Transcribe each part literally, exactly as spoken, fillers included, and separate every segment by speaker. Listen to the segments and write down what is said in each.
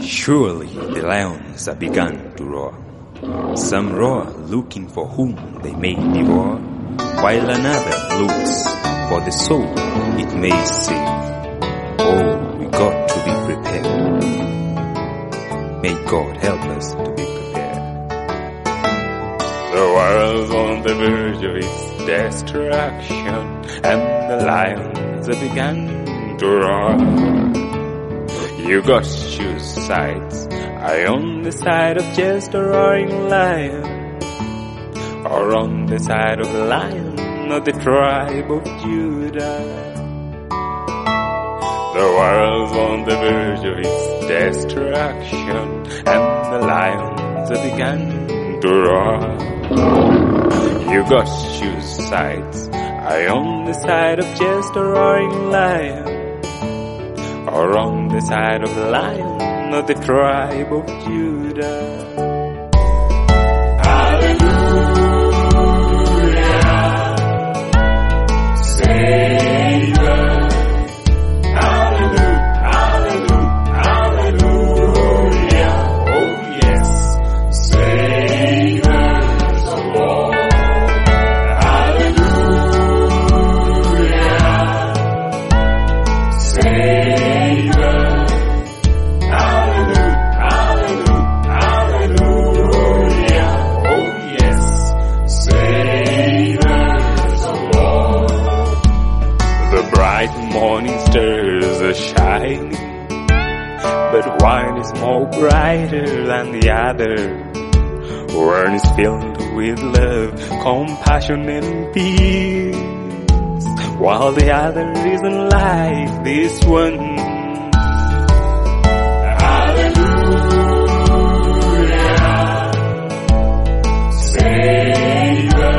Speaker 1: Surely the lions have begun to roar. Some roar looking for whom they may devour, while another looks for the soul it may save. Oh, we got to be prepared. May God help us to be prepared. The world's on the verge of its destruction, and the lions have begun to roar. You got to choose sides. Are you on the side of just a roaring lion, or on the side of the lion of the tribe of Judah? The world's on the verge of its destruction, and the lions have begun to roar. You got to choose sides. Are you on the side of just a roaring lion, or on the side of the lion of the tribe of Judah? Hallelujah, Savior. Hallelujah, hallelujah, hallelujah. Oh yes, Savior the Lord. Hallelujah, Savior. Morning stars are shining, but one is more brighter than the other. One is filled with love, compassion and peace, while the other isn't like this one. Hallelujah, Savior.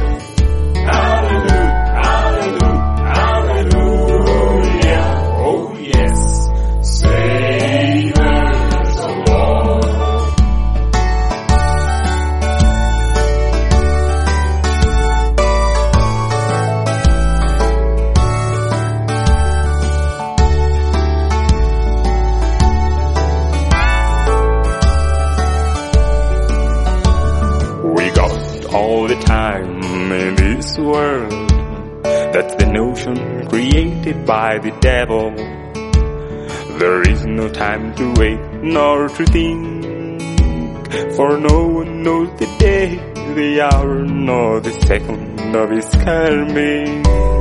Speaker 1: All the time in this world, that's the notion created by the devil. There is no time to wait nor to think, for no one knows the day, the hour, nor the second of his coming.